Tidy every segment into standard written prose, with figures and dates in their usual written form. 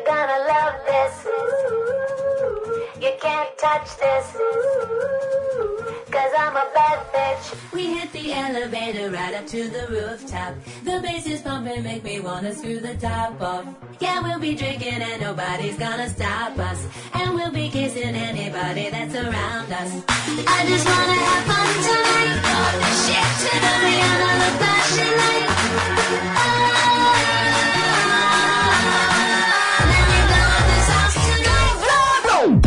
You're gonna love this. You can't touch this. Cause I'm a bad bitch. We hit the elevator right up to the rooftop. The bass is pumping, make me wanna screw the top off. Yeah, we'll be drinking and nobody's gonna stop us. And we'll be kissing anybody that's around us. I just wanna have fun tonight. Oh, the shit to the end of the flashing light. Let me blow this house tonight. Blow!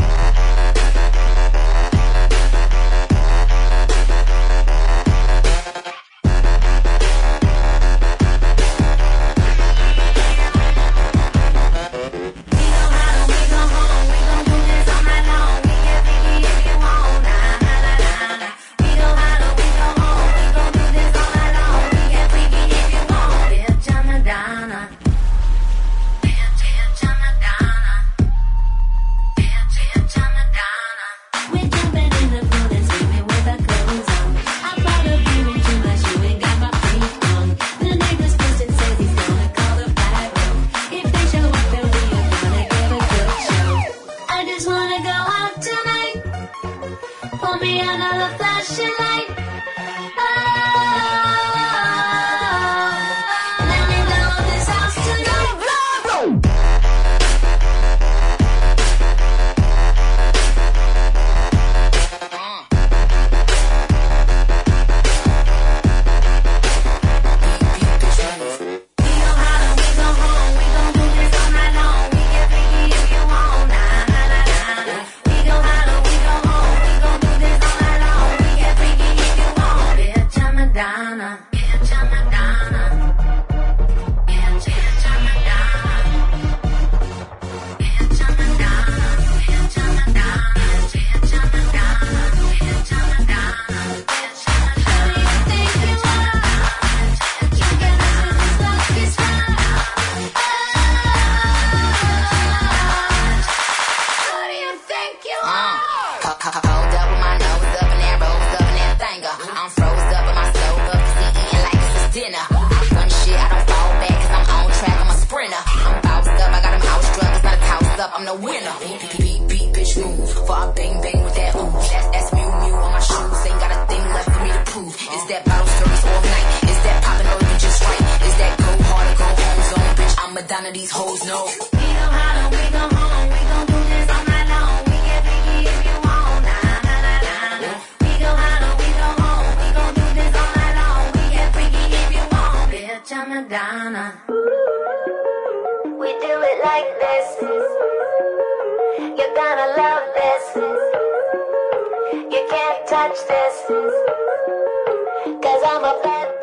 Madonna, these hoes know. We go hard, we go home, we gon' do this all night long. We get freaky if you want, nah, nah, nah, nah, nah. We go hard, we go home, we gon' do this all night long. We get freaky if you want, bitch, I'm Madonna. We do it like this. You're gonna love this. You can't touch this. Cause I'm a bad